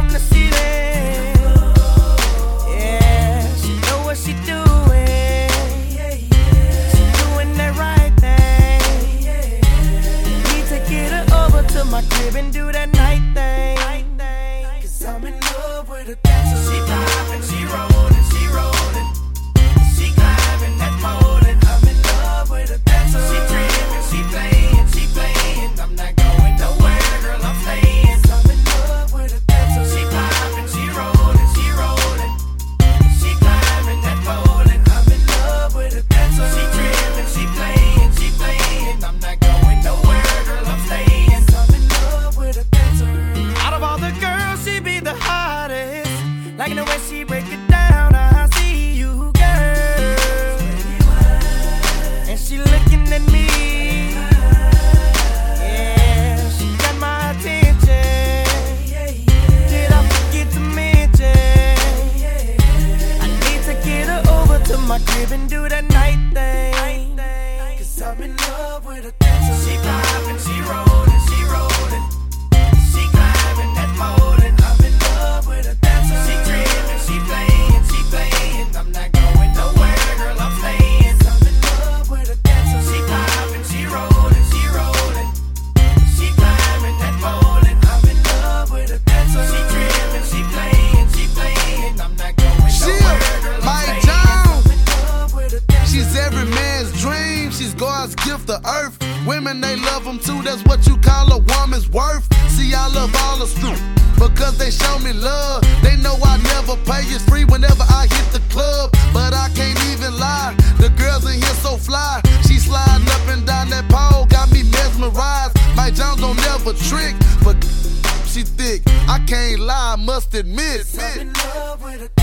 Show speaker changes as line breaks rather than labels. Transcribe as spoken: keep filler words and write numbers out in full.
from the ceiling. Yeah, she know what she doing. She doing that right thing. Need to get her over to my crib and do that night thing. Cause I'm in love with a dancer. She poppin', she rollin', she rollin'. She climbing that pole and I'm in love with a dancer. She trippin', she playin', she playin'. I'm not going nowhere, girl, I'm stayin'. I'm in love with a dancer. She poppin', she rollin', she rollin'. She climbing that pole and I'm in love with a dancer. She trippin', she playin', she playin'. I'm not going nowhere, girl, I'm stayin'. I'm in love with a dancer. Out of all the girls, she be the hottest. Liking the way she break it down, I see you, girl. And she looking at me. Yeah, she got my attention. Did I forget to mention? I need to get her over to my crib and do that night thing. Cause I'm in love with a dancer. She poppin', she rollin', she rollin'. She climbing that pole and I'm in love with a dancer. She trippin', she playin', she playin'. I'm not going nowhere, girl, I'm stayin'. I'm in love with a dancer. She poppin', she rollin', she rollin'. She climbing that pole and I'm in love with a dancer. She trippin', she playin', she playin'. I'm not going nowhere, girl, I'm
Mike
stayin'.
Jones.
I'm in love with a dancer.
She's every man's dream, she's God's gift to earth. Women, they love them too, that's what you call a woman's worth. See, I love all the street because they show me love. They know I never pay, it's free whenever I hit the club. But I can't even lie, the girls in here so fly. She sliding up and down that pole, got me mesmerized. Mike Jones don't never trick, but she thick, I can't lie, I must admit.
I'm in love with a